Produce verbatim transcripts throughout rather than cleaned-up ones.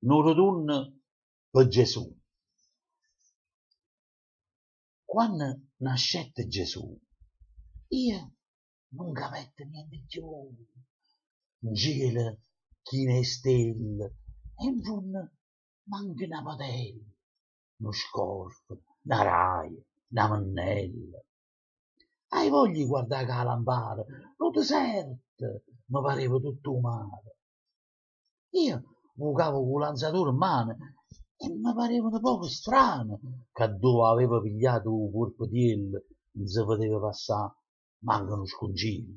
non ritorno per Gesù. Quando nascette Gesù, io non capette niente più. In cielo, chine stelle, e in fondo manca una padella, uno scorfo, una raia, una mannella. Hai voglia di guardare che la lampara, lo deserto, mi pareva tutto umano. Io giocavo con l'anzatore in mano e mi pareva un poco strano che dove aveva pigliato un colpo di ello non si poteva passare manco uno scongiglio.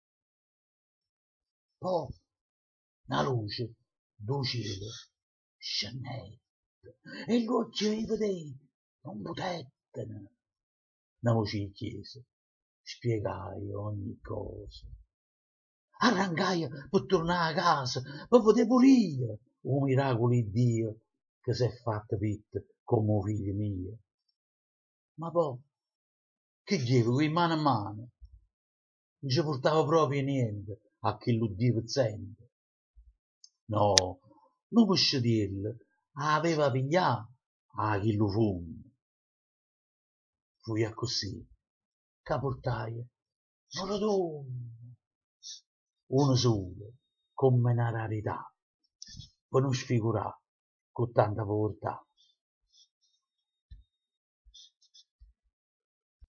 Poi una luce do cielo scendette e gli occhi ai vedei non potettene. Una voce di chiesa spiegai ogni cosa. Arrancai per tornare a casa, per poter pulire un miracolo di Dio che si è fatto pitta come figlio mio. Ma poi, che dico, in mano a mano, non ci portava proprio niente a chi lo Dio pezzente. No, non posso dirlo, aveva pigliato a chi lo fonde. Fui a così, che portai una donna, uno solo, come una rarità, per non sfigurare con tanta povertà.